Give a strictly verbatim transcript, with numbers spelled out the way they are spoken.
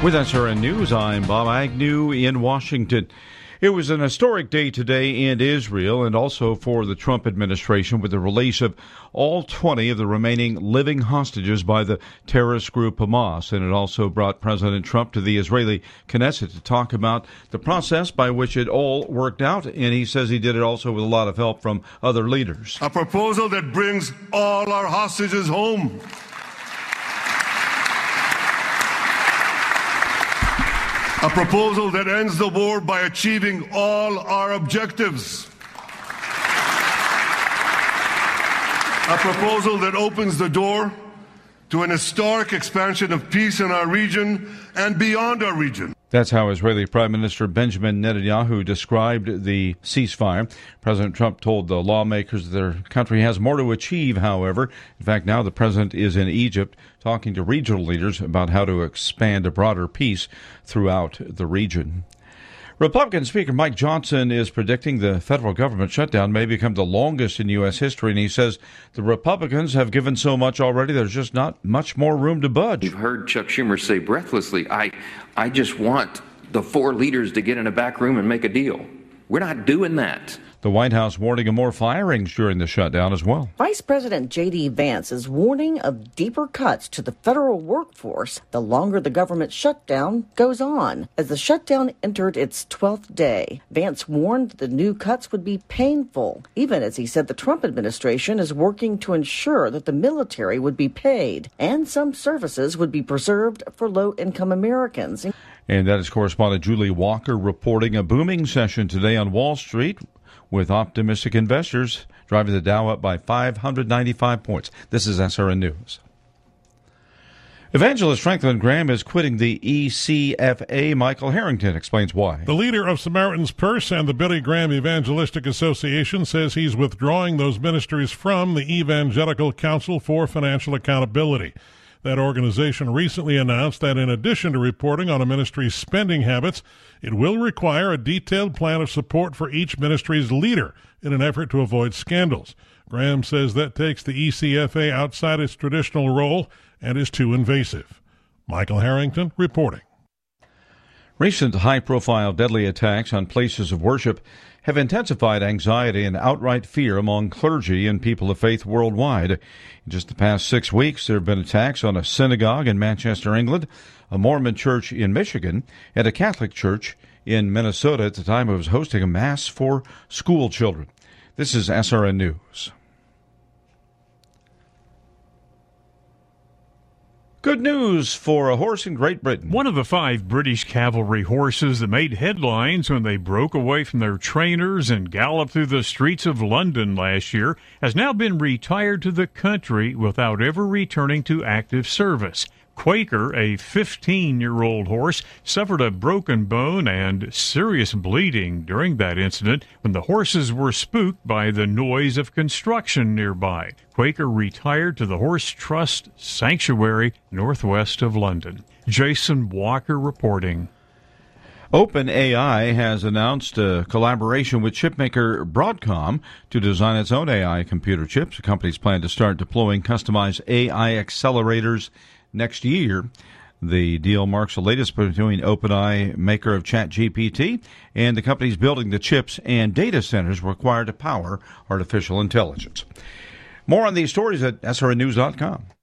With S R N News, I'm Bob Agnew in Washington. It was an historic day today in Israel and also for the Trump administration with the release of all twenty of the remaining living hostages by the terrorist group Hamas. And it also brought President Trump to the Israeli Knesset to talk about the process by which it all worked out. And he says he did it also with a lot of help from other leaders. A proposal that brings all our hostages home. A proposal that ends the war by achieving all our objectives. A proposal that opens the door to an historic expansion of peace in our region and beyond our region. That's how Israeli Prime Minister Benjamin Netanyahu described the ceasefire. President Trump told the lawmakers that their country has more to achieve, however. In fact, now the president is in Egypt talking to regional leaders about how to expand a broader peace throughout the region. Republican Speaker Mike Johnson is predicting the federal government shutdown may become the longest in U S history, and he says the Republicans have given so much already, there's just not much more room to budge. You've heard Chuck Schumer say breathlessly, I, I just want the four leaders to get in a back room and make a deal. We're not doing that. The White House warning of more firings during the shutdown as well. Vice President J D. Vance is warning of deeper cuts to the federal workforce the longer the government shutdown goes on. As the shutdown entered its twelfth day, Vance warned the new cuts would be painful, even as he said the Trump administration is working to ensure that the military would be paid and some services would be preserved for low-income Americans. And that is correspondent Julie Walker reporting a booming session today on Wall Street, with optimistic investors driving the Dow up by five hundred ninety-five points. This is S R N News. Evangelist Franklin Graham is quitting the E C F A. Michael Harrington explains why. The leader of Samaritan's Purse and the Billy Graham Evangelistic Association says he's withdrawing those ministries from the Evangelical Council for Financial Accountability. That organization recently announced that in addition to reporting on a ministry's spending habits, it will require a detailed plan of support for each ministry's leader in an effort to avoid scandals. Graham says that takes the E C F A outside its traditional role and is too invasive. Michael Harrington reporting. Recent high-profile deadly attacks on places of worship have intensified anxiety and outright fear among clergy and people of faith worldwide. In just the past six weeks, there have been attacks on a synagogue in Manchester, England, a Mormon church in Michigan, and a Catholic church in Minnesota at the time it was hosting a mass for school children. This is S R N News. Good news for a horse in Great Britain. One of the five British cavalry horses that made headlines when they broke away from their trainers and galloped through the streets of London last year has now been retired to the country without ever returning to active service. Quaker, a fifteen-year-old horse, suffered a broken bone and serious bleeding during that incident when the horses were spooked by the noise of construction nearby. Quaker retired to the Horse Trust Sanctuary northwest of London. Jason Walker reporting. OpenAI has announced a collaboration with chipmaker Broadcom to design its own A I computer chips. The company's plan to start deploying customized A I accelerators next year. The deal marks the latest between OpenAI, maker of ChatGPT, and the companies building the chips and data centers required to power artificial intelligence. More on these stories at S R N news dot com.